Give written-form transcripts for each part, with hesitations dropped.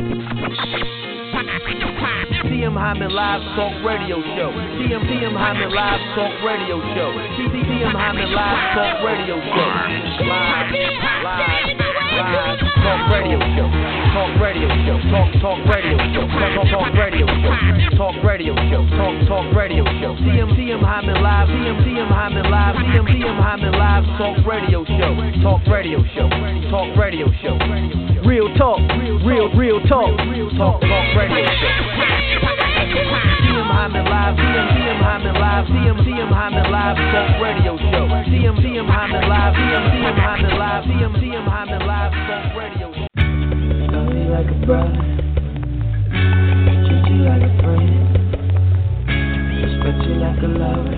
TM Hyman Live Talk Radio Show. TM Hyman Live Talk Radio Show. TM Hyman Live Talk Radio Show. Live Talk Radio Show. Talk Radio Show. Talk Radio Show. Talk Radio Show. Talk Radio Show. Talk Radio Show. TM Hyman Live. TM Hyman Live. TM Hyman Live Talk Radio Show. Talk Radio Show. Talk Radio Show. Real talk. Real talk. Talk Radio Show. TM Hyman Live. TM Hyman Live. TM Hyman Live Talk Radio Show. TM Hyman Live. TM Hyman Live. TM Hyman Live Talk Radio Show. Love you like a brother, treat you like a friend, respect you like a lover.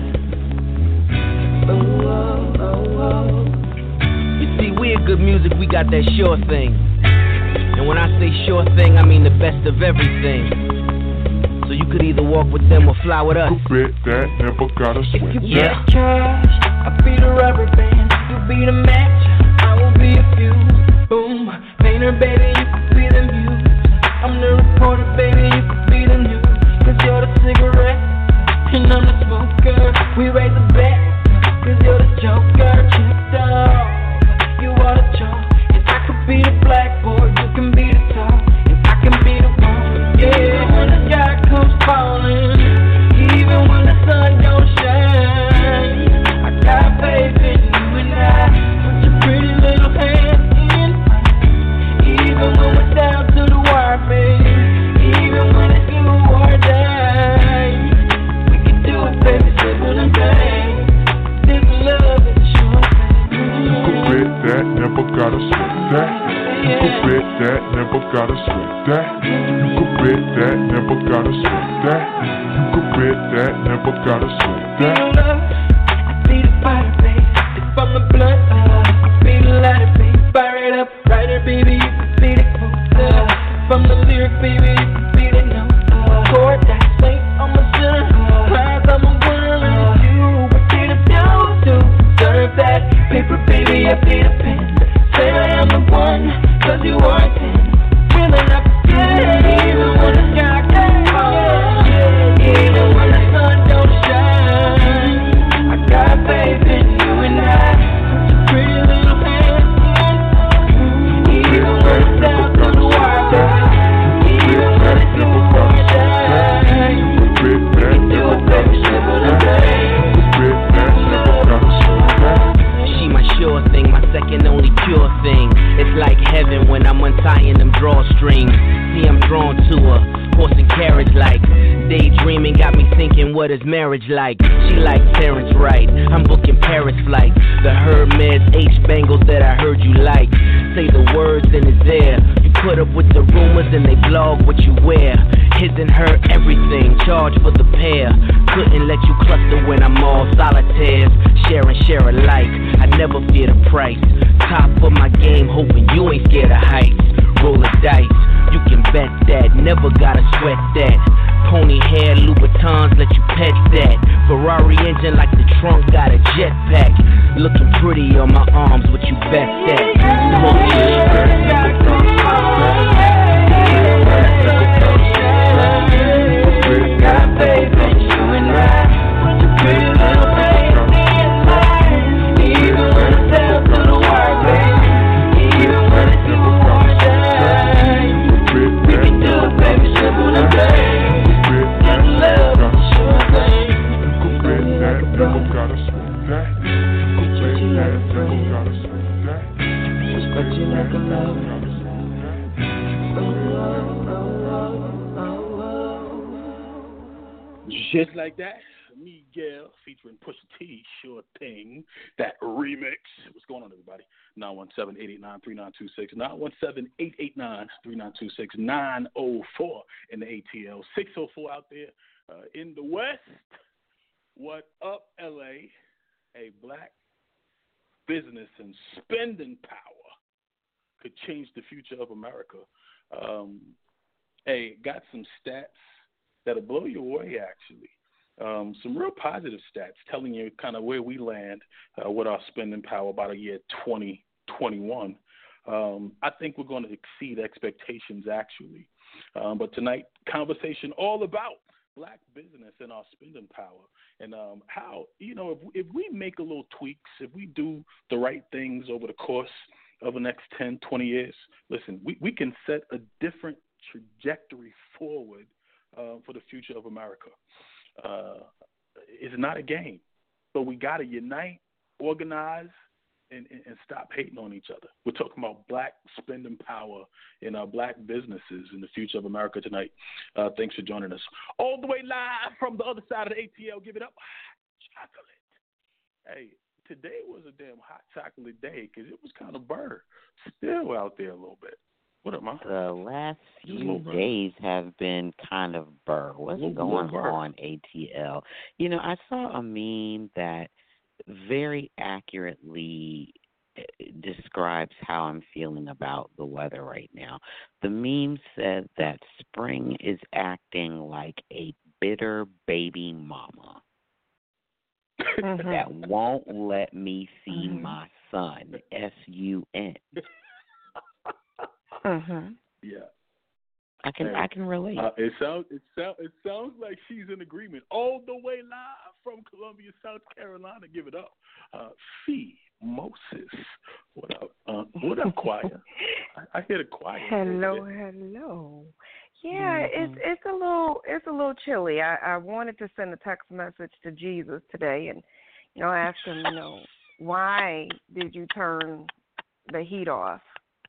Oh, oh, oh, oh. You see, we're good music, we got that sure thing. And when I say sure thing, I mean the best of everything. So you could either walk with them or fly with us. Bet that never gotta sweat. If you bet cash, I'll be the rubber band. You'll be the match, I will be a fuse. Boom, painter, baby, you could be the muse. I'm the reporter, baby, you could be the news. Cause you're the cigarette, and I'm the smoker. We raise the bet, cause you're the joker. Checked out, you are the chalk. And I could be the blackboard, you can be the top. And I can be the one, yeah. When the sky comes falling, even when the sun don't shine, I got faith in you and I. Put your pretty little hands in mine. Even when we're down to the wire, baby. Even when it's you or die, we can do it, baby, simple and plain. This love is a sure thing. You could bet that, never gotta sweat that. You could bet that, never gotta sweat that. You could bet that, never gotta sweat that. You could bet that, never gotta sweat that. I be the fighter, baby. It's from the blood. I be the lighter, baby. Fire it up, writer, baby. You can be the quote. From the lyric, baby. You can be the note. Chord that saint, I'm a sinner. Prize, I'm a winner. And you, what did I do to deserve that? Paper, baby, I be the pen. Say I am the one, cause you are a 10. Will I not forget? Even when the sky can't fall, even when the sun don't shine, I got faith in you and I. Put your pretty little hands in, even when it's down to the wire, even when it's you or die. We can do it, baby, simple and plain. She my sure thing, my second only pure thing. It's like heaven when I'm untying them drawstrings. See, I'm drawn to her, horse and carriage like. Daydreaming got me thinking, what is marriage like? She like Terrence Wright, I'm booking Paris flights. The Hermes H bangles that I heard you like. Say the words and it's there. You put up with the rumors and they blog what you wear. His and her everything, charge for the pair. Couldn't let you cluster when I'm all solitaires. Share alike, I never fear the price. Top of my game, hoping you ain't scared of heights. Roll the dice, you can bet that, never gotta sweat that. Pony hair, Louboutins, let you pet that. Ferrari engine like the trunk got a jetpack. Looking pretty on my arms, what you best at? Got faith in you and I. Put your pretty little face in mine. Even when it's down to the wire, baby. Even when it's you or die. We can do it, baby, simple and plain. This love is a sure thing. You could bet that, never gotta sweat that. You could bet that, never gotta sweat that. Respect you like a lover. Just like that, Miguel featuring Pusha T, Sure Thing, that remix. What's going on, everybody? 917-889-3926, 917-889-3926, 904 in the ATL, 604 out there in the West. What up, LA? A black business and spending power could change the future of America. Hey, got some stats that'll blow you away, actually. Some real positive stats telling you kind of where we land with our spending power about a year 2021. I think we're going to exceed expectations, actually. But tonight, conversation all about black business and our spending power, and how, if we make a little tweaks, if we do the right things over the course of the next 10, 20 years, listen, we can set a different trajectory forward for the future of America. It's not a game, but we got to unite, organize, and stop hating on each other. We're talking about black spending power in our black businesses in the future of America tonight. Thanks for joining us. All the way live from the other side of the ATL, give it up. Chocolate. Hey, today was a damn hot chocolate day because it was kind of burr still out there a little bit. What up, man? The last few days have been kind of burr. What's going on, ATL? I saw a meme that very accurately describes how I'm feeling about the weather right now. The meme said that spring is acting like a bitter baby mama that won't let me see my son, S-U-N. Yeah. I can relate. It sounds like she's in agreement. All the way live from Columbia, South Carolina. Give it up, Fee Moses. What up? What up, choir? I hear the choir. Hello. Yeah, it's a little chilly. I wanted to send a text message to Jesus today, and I asked him, why did you turn the heat off?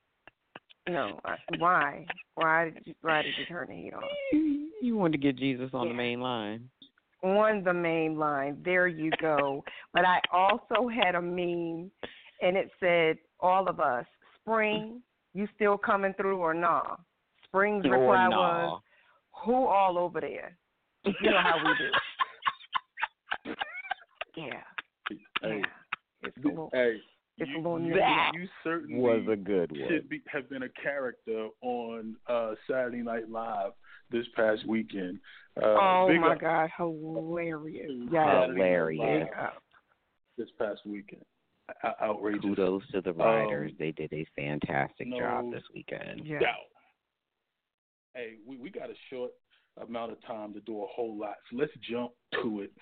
Why? Why did you turn the heat off? You wanted to get Jesus on the main line. On the main line. There you go. But I also had a meme, and it said, all of us, spring, you still coming through or nah? Spring's reply was, who all over there? You know how we do. Yeah. It's a little... It's a little you certainly was a good one. Should have been a character on Saturday Night Live this past weekend. My God, hilarious! Yeah, hilarious. This past weekend, outrageous. Kudos to the writers; they did a fantastic job this weekend. Yeah. Hey, we got a short amount of time to do a whole lot, so let's jump to it.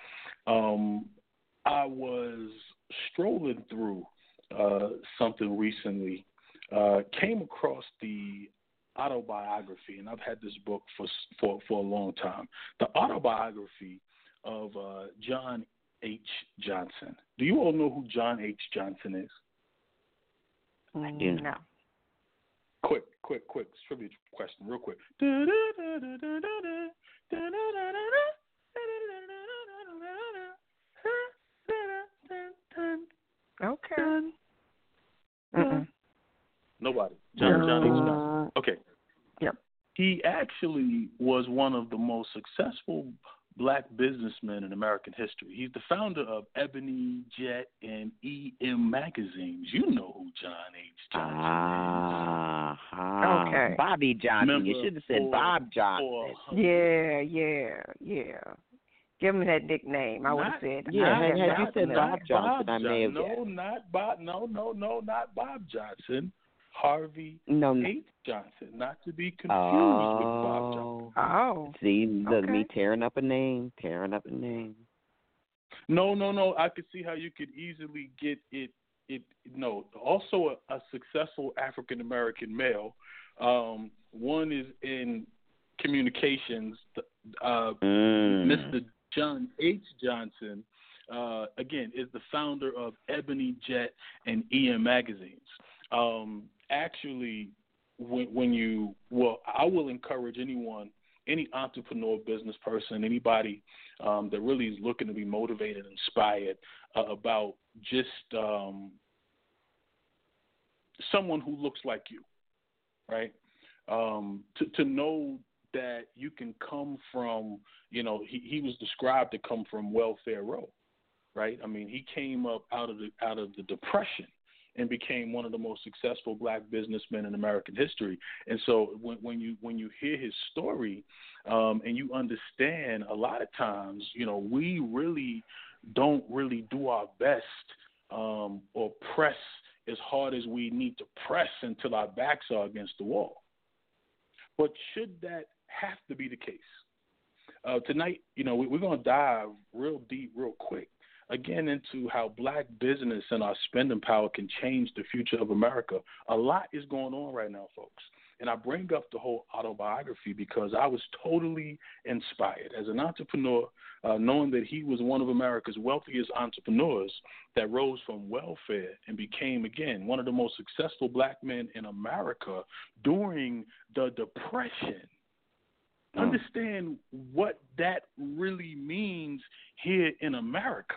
I was strolling through something recently, came across the autobiography, and I've had this book for a long time. The autobiography of John H. Johnson. Do you all know who John H. Johnson is? I do not. Quick trivia question, real quick. Okay. Nobody. John H. Johnson. Okay. Yep. He actually was one of the most successful black businessmen in American history. He's the founder of Ebony, Jet, and EM magazines. You know who John H. Johnson is. Okay. Bobby Johnson. You should have said Bob Johnson. Yeah. Give him that nickname. I would have said. Yeah, had you said Bob Johnson, I may have. No, not Bob. No, not Bob Johnson. Harvey H. Johnson, not to be confused with Bob Johnson. Oh. See, me tearing up a name. No. I could see how you could easily get it. No, also a successful African American male. One is in communications. Mr. John H. Johnson, again, is the founder of Ebony, Jet, and EM magazines. Actually, I will encourage anyone, any entrepreneur, business person, anybody that really is looking to be motivated and inspired about just someone who looks like you, right? To know that you can come from, he was described to come from welfare row, right? I mean, he came up out of the Depression and became one of the most successful black businessmen in American history. And so when you hear his story and you understand, a lot of times, we really don't really do our best or press as hard as we need to press until our backs are against the wall. But should that have to be the case? Tonight, we're going to dive real deep, real quick, again, into how black business and our spending power can change the future of America. A lot is going on right now, folks. And I bring up the whole autobiography because I was totally inspired as an entrepreneur, knowing that he was one of America's wealthiest entrepreneurs that rose from welfare and became, again, one of the most successful black men in America during the Depression. Understand what that really means here in America.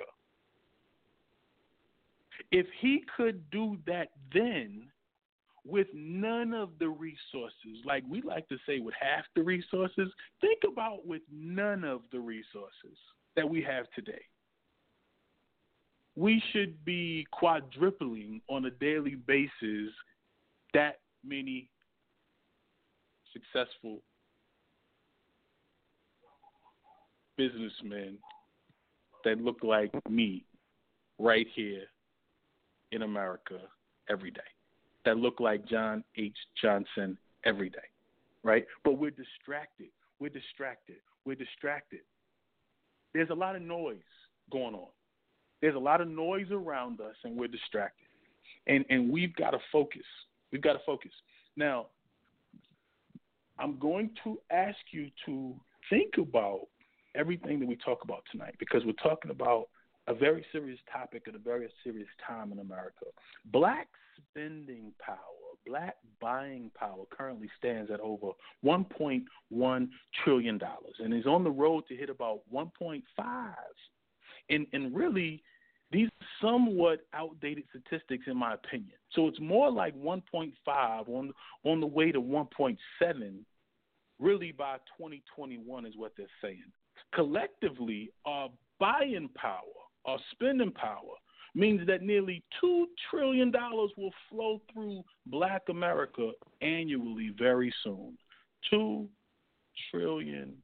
If he could do that then, with none of the resources, like we like to say with half the resources, think about with none of the resources that we have today. We should be quadrupling on a daily basis that many successful businessmen that look like me right here in America every day, that look like John H. Johnson every day, right? But we're distracted. There's a lot of noise going on. There's a lot of noise around us, and we're distracted. And we've got to focus. Now, I'm going to ask you to think about everything that we talk about tonight, because we're talking about a very serious topic at a very serious time in America. Black spending power, black buying power currently stands at over $1.1 trillion and is on the road to hit about 1.5. And really, these are somewhat outdated statistics in my opinion. So it's more like 1.5 on the way to 1.7 really by 2021 is what they're saying. Collectively, our buying power, our spending power, means that nearly $2 trillion will flow through black America annually very soon. $2 trillion.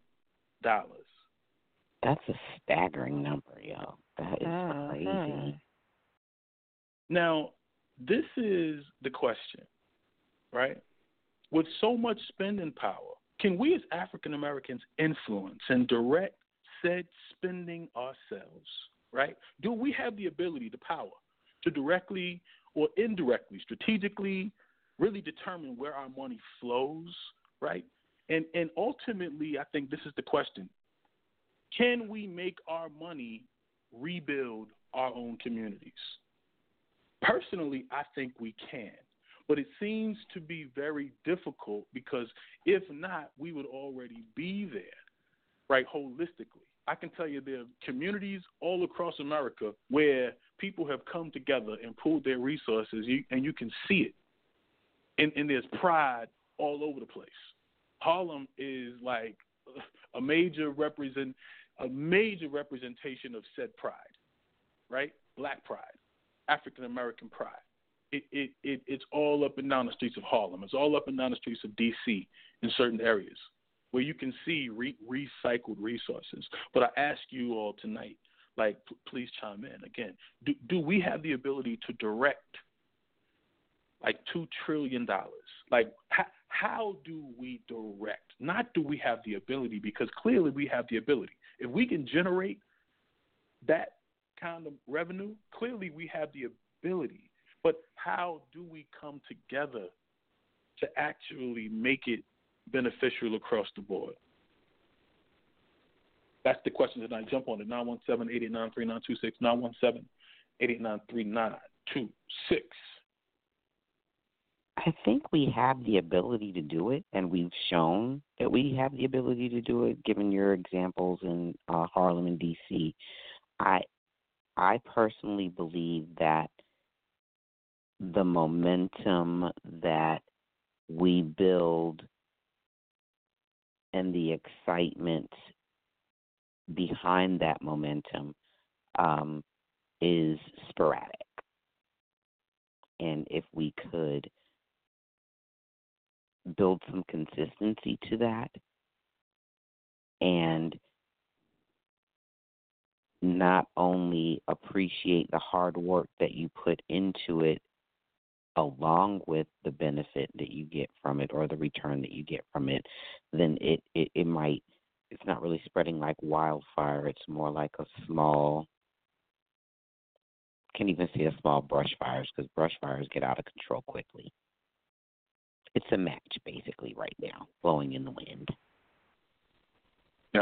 That's a staggering number, yo. That is crazy. Now, this is the question, right? With so much spending power, can we as African Americans influence and direct said spending ourselves, right? Do we have the ability, the power, to directly or indirectly, strategically, really determine where our money flows, right? And ultimately, I think this is the question. Can we make our money rebuild our own communities? Personally, I think we can. But it seems to be very difficult because if not, we would already be there, right, holistically. I can tell you there are communities all across America where people have come together and pooled their resources, and you can see it. And there's pride all over the place. Harlem is like a major representation of said pride, right? Black pride, African American pride. It's all up and down the streets of Harlem. It's all up and down the streets of D.C. in certain areas where you can see recycled resources. But I ask you all tonight, like, please chime in again. Do we have the ability to direct like $2 trillion? Like, how do we direct? Not do we have the ability, because clearly we have the ability. If we can generate that kind of revenue, clearly we have the ability. But how do we come together to actually make it beneficial across the board? That's the question tonight. Jump on it. 917-889-3926, 917-889-3926. I think we have the ability to do it, and we've shown that we have the ability to do it, given your examples in Harlem and D.C. I personally believe that the momentum that we build and the excitement behind that momentum is sporadic. And if we could build some consistency to that and not only appreciate the hard work that you put into it along with the benefit that you get from it or the return that you get from it, then it might, it's not really spreading like wildfire. It's more like a small, can't even say a small brush fires, because brush fires get out of control quickly. It's a match basically right now, blowing in the wind. Yeah.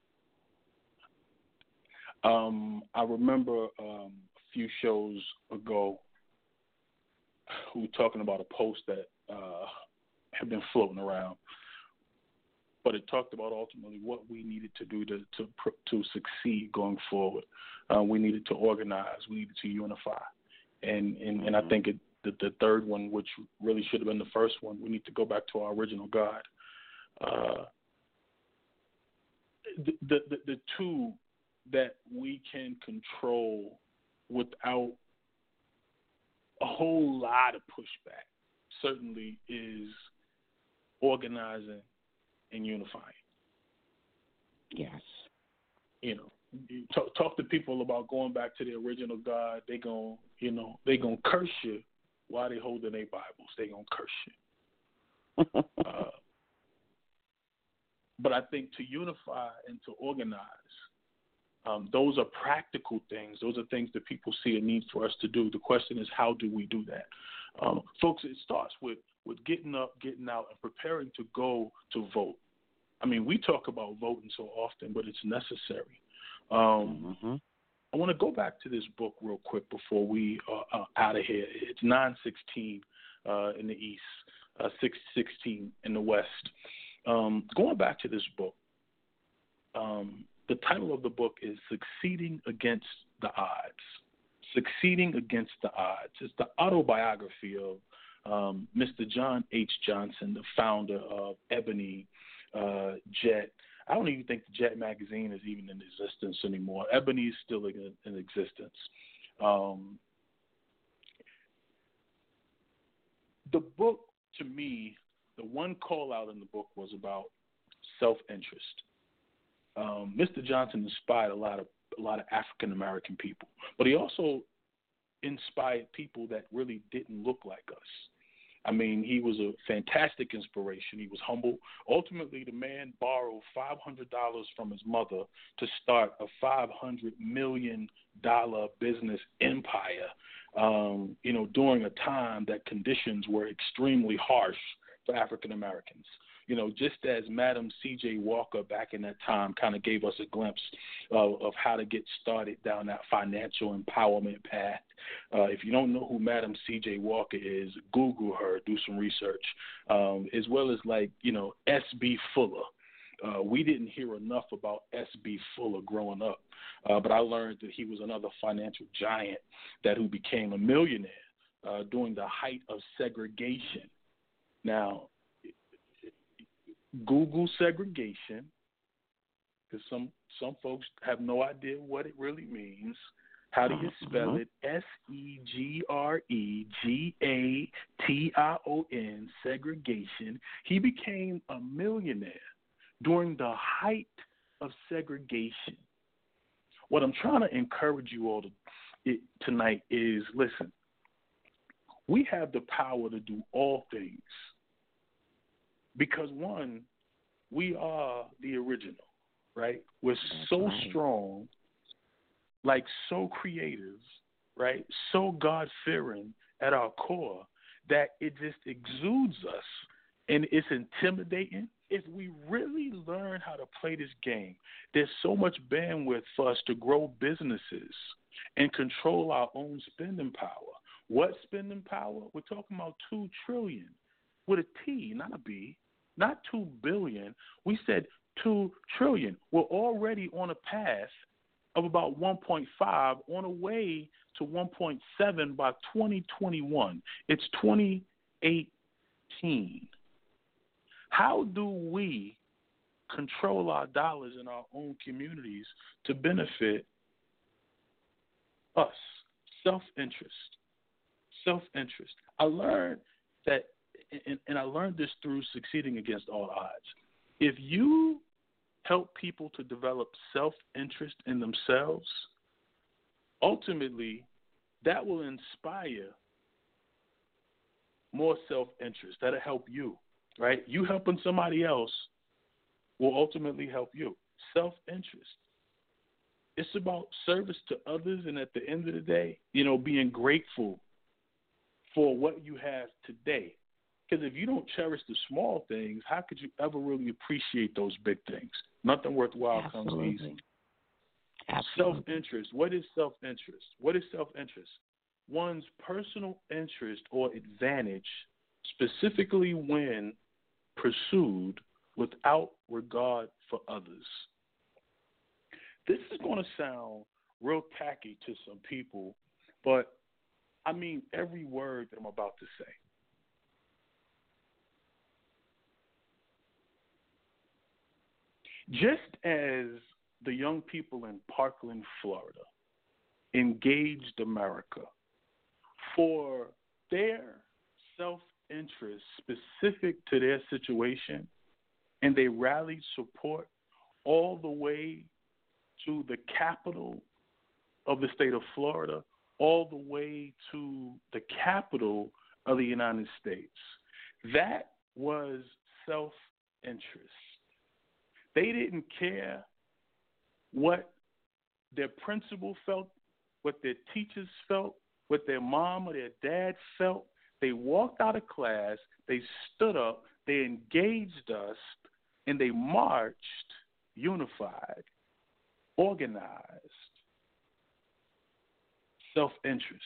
I remember a few shows ago we were talking about a post that had been floating around, but it talked about ultimately what we needed to do to succeed going forward. We needed to organize. We needed to unify, and I think the third one, which really should have been the first one, we need to go back to our original God. The two that we can control without a whole lot of pushback certainly is organizing and unifying. Yes. You know, talk to people about going back to the original God. They gonna curse you while they holding their Bibles. They gonna curse you. But I think to unify and to organize, those are practical things. Those are things that people see a need for us to do. The question is, how do we do that? Folks, it starts with getting up, getting out, and preparing to go to vote. I mean, we talk about voting so often, but it's necessary. I want to go back to this book real quick before we are out of here. It's 9:16 in the East, 6:16 in the West. Going back to this book, the title of the book is Succeeding Against the Odds. Succeeding Against the Odds. It's the autobiography of Mr. John H. Johnson, the founder of Ebony, Jet. I don't even think the Jet magazine is even in existence anymore. Ebony is still in existence. The book, to me, the one call out in the book was about self-interest. Mr. Johnson inspired a lot of African American people, but he also inspired people that really didn't look like us. I mean, he was a fantastic inspiration. He was humble. Ultimately, the man borrowed $500 from his mother to start a $500 million business empire, during a time that conditions were extremely harsh for African Americans. Just as Madam C.J. Walker back in that time kind of gave us a glimpse of how to get started down that financial empowerment path. If you don't know who Madam C.J. Walker is, Google her, do some research, as well as S.B. Fuller. We didn't hear enough about S.B. Fuller growing up, but I learned that he was another financial giant who became a millionaire during the height of segregation. Now, Google segregation, because some folks have no idea what it really means. How do you spell it? Segregation, segregation. He became a millionaire during the height of segregation. What I'm trying to encourage you all tonight is, listen, we have the power to do all things. Because, one, we are the original, right? We're so strong, so creative, right? So God-fearing at our core that it just exudes us, and it's intimidating. If we really learn how to play this game, there's so much bandwidth for us to grow businesses and control our own spending power. What spending power? We're talking about $2 trillion with a T, not a B. Not 2 billion. We said 2 trillion. We're already on a path of about 1.5, on a way to 1.7 by 2021. It's 2018. How do we control our dollars in our own communities to benefit us? Self-interest. Self-interest. I learned that, and I learned this through Succeeding Against All Odds. If you help people to develop self-interest in themselves, ultimately that will inspire more self-interest. That'll help you, right? You helping somebody else will ultimately help you. Self-interest. It's about service to others, and at the end of the day, being grateful for what you have today. Because if you don't cherish the small things, how could you ever really appreciate those big things? Nothing worthwhile comes easy. Absolutely. Self-interest. What is self-interest? What is self-interest? One's personal interest or advantage, specifically when pursued without regard for others. This is going to sound real tacky to some people, but I mean every word that I'm about to say. Just as the young people in Parkland, Florida, engaged America for their self-interest specific to their situation, and they rallied support all the way to the capital of the state of Florida, all the way to the capital of the United States. That was self-interest. They didn't care what their principal felt, what their teachers felt, what their mom or their dad felt. They walked out of class, they stood up, they engaged us, and they marched unified, organized, self-interest.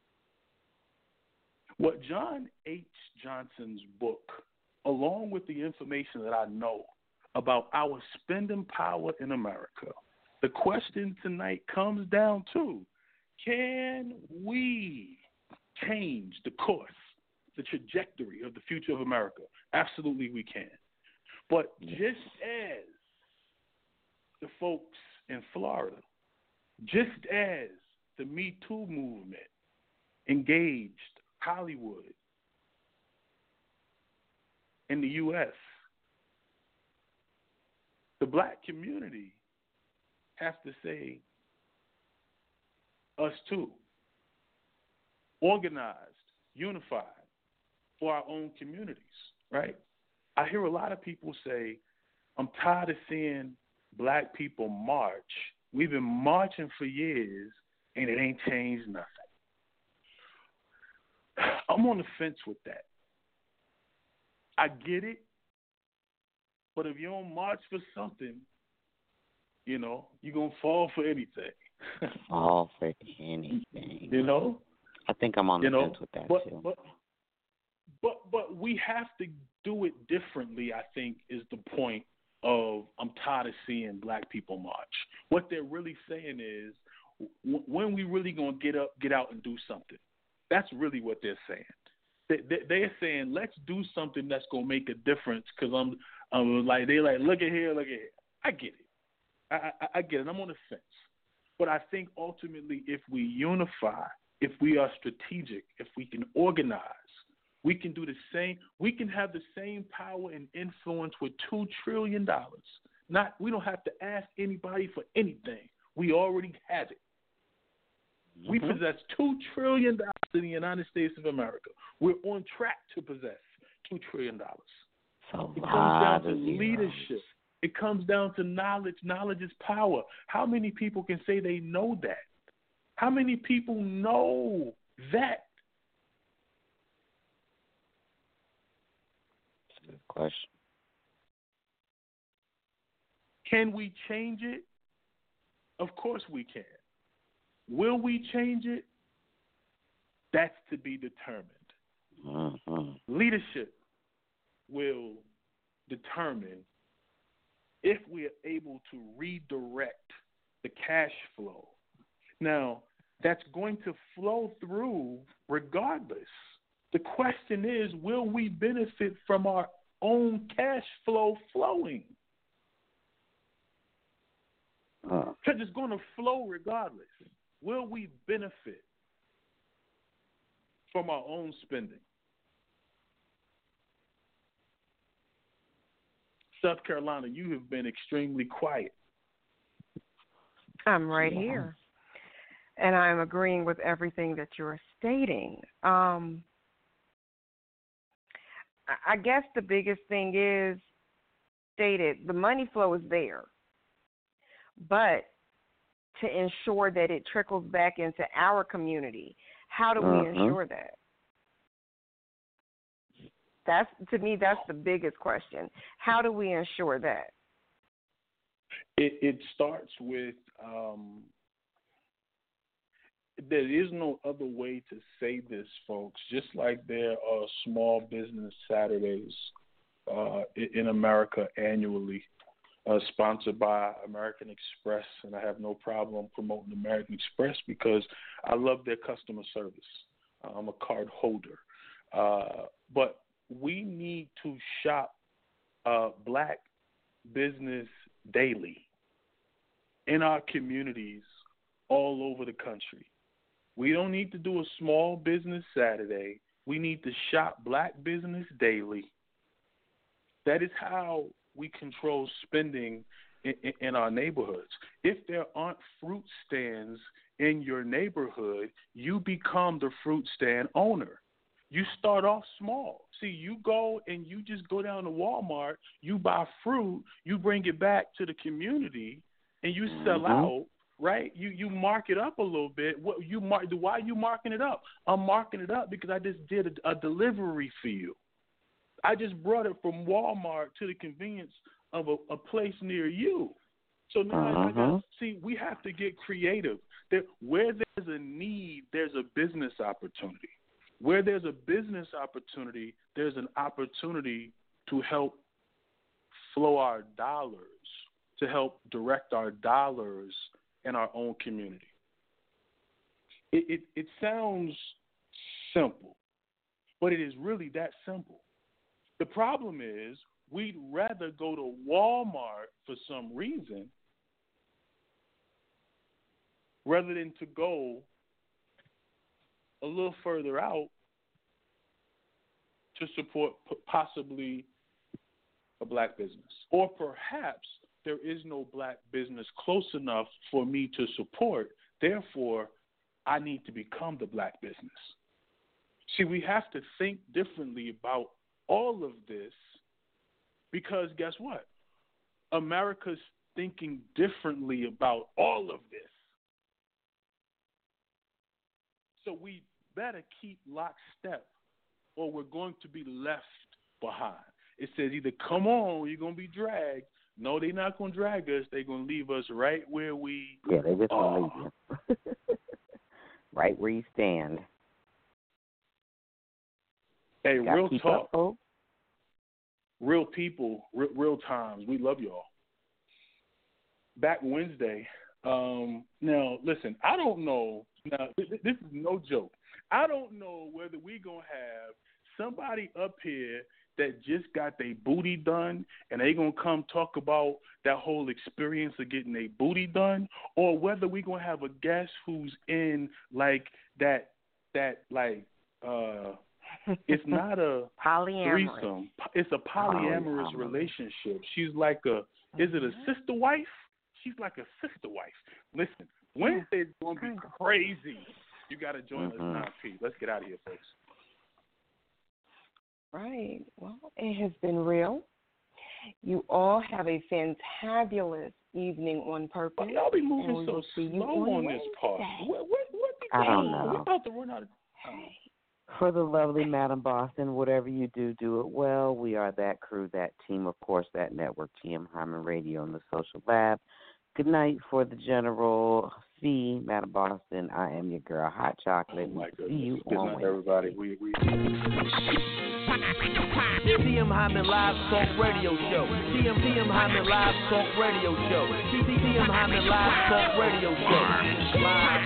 What John H. Johnson's book, along with the information that I know about our spending power in America, the question tonight comes down to, can we change the course, the trajectory of the future of America? Absolutely we can. But just as the folks in Florida, just as the Me Too movement engaged Hollywood in the U.S., the black community has to say, us too, organized, unified for our own communities, right? I hear a lot of people say, I'm tired of seeing black people march. We've been marching for years, and it ain't changed nothing. I'm on the fence with that. I get it, but if you don't march for something, you're going to fall for anything. Fall for anything. I think I'm on the fence with that, too. But we have to do it differently, I think, is the point of I'm tired of seeing black people march. What they're really saying is, when we really going to get out and do something? That's really what they're saying. They're saying, let's do something that's going to make a difference, because they're like, look at here. I get it. I get it. I'm on the fence. But I think ultimately if we unify, if we are strategic, if we can organize, we can do the same. We can have the same power and influence with $2 trillion. We don't have to ask anybody for anything. We already have it. We possess $2 trillion in the United States of America. We're on track to possess $2 trillion. It comes down to leadership. It comes down to knowledge. Knowledge is power. How many people can say they know that? How many people know that? That's a good question. Can we change it? Of course we can. Will we change it? That's to be determined. Leadership will determine if we are able to redirect the cash flow. Now, that's going to flow through regardless. The question is, will we benefit from our own cash flow flowing? Because it's going to flow regardless. Will we benefit from our own spending? South Carolina, you have been extremely quiet. I'm right here. And I'm agreeing with everything that you're stating. I guess the biggest thing is stated, the money flow is there, but to ensure that it trickles back into our community, how do we ensure that? That's, to me, that's the biggest question. How do we ensure that? It starts with there is no other way to say this, folks. Just like there are small business Saturdays in America annually, sponsored by American Express, and I have no problem promoting American Express because I love their customer service. I'm a card holder. But we need to shop black business daily in our communities all over the country. We don't need to do a small business Saturday. We need to shop black business daily. That is how we control spending in our neighborhoods. If there aren't fruit stands in your neighborhood, you become the fruit stand owner. You start off small. See, you go and you just go down to Walmart, you buy fruit, you bring it back to the community, and you sell out, right? You mark it up a little bit. Why are you marking it up? I'm marking it up because I just did a delivery for you. I just brought it from Walmart to the convenience of a place near you. So now, see, we have to get creative. Where there's a need, there's a business opportunity. Where there's a business opportunity, there's an opportunity to help flow our dollars, to help direct our dollars in our own community. It sounds simple, but it is really that simple. The problem is we'd rather go to Walmart for some reason rather than to go a little further out to support possibly a black business. Or perhaps there is no black business close enough for me to support. Therefore, I need to become the black business. See, we have to think differently about all of this because guess what? America's thinking differently about all of this. So we better keep lockstep or we're going to be left behind. It says either come on, you're going to be dragged. No, they're not going to drag us. They're going to leave us right where we are. Yeah, they're just going to leave you. Right where you stand. Hey, real talk. Up, real people, real times. We love y'all. Back Wednesday. Now, listen, I don't know. Now, this is no joke. I don't know whether we're going to have somebody up here that just got their booty done and they going to come talk about that whole experience of getting their booty done, or whether we're going to have a guest who's in like that it's not a threesome. It's a polyamorous relationship. She's like is it a sister wife? She's like a sister wife. Listen, Wednesday's going to be crazy. You got to join us now, Pete. Let's get out of here, folks. Right. Well, it has been real. You all have a fantabulous evening on purpose. Well, y'all be moving so slow on this part. What I don't know. We're about to run out of time. For the lovely Madam Boston, whatever you do, do it well. We are that crew, that team, of course, that network, TM Hyman Radio and the Social Lab. Good night for the General. See, Madam Boston, I am your girl, Hot Chocolate. Oh, my goodness. See you Good on night, everybody. We TM Hyman Live Talk Radio Show. TM Hyman Live Talk Radio Show. TM Hyman Live Talk Radio Show. Live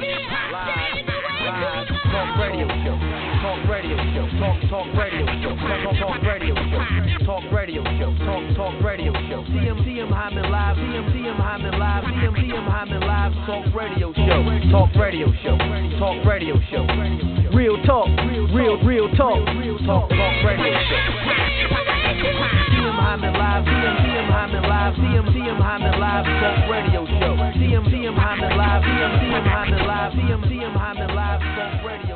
Talk Radio Show. Talk Radio Show. Talk Radio Show. Talk Radio Show. Talk Radio Show. Talk Radio Show. TM Hyman Live. TM Hyman Live. TM Hyman Live Talk Radio Show. Talk Radio Show. Talk Radio Show. Real talk. Real talk. Talk Radio Show. TM Hyman Live, TM Hyman Live, TM Hyman Live Talk Radio Show. TM Hyman Live, TM Hyman Live, TM Hyman Live Talk Radio.